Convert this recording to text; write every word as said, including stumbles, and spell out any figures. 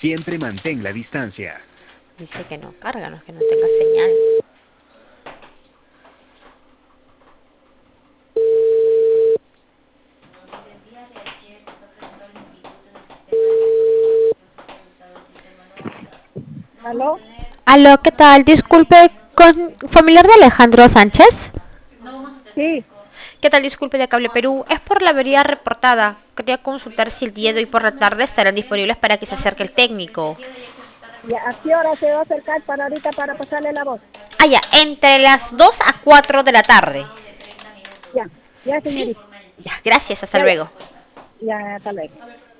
Siempre mantén la distancia. Dice que no carga, no es que no tenga señal. ¿Aló? Aló, ¿qué tal? Disculpe, ¿con familiar de Alejandro Sánchez? Sí, ¿Qué tal? Disculpe de Cable Perú. Es por la avería reportada. Quería consultar si el día de hoy por la tarde estarán disponibles para que se acerque el técnico. ¿y a qué hora se va a acercar para ahorita para pasarle la voz? Ah, ya, entre las dos a cuatro de la tarde. Ya, ya, ¿Sí? señorita. Ya, gracias, hasta Ya, ya, luego. ya, hasta luego.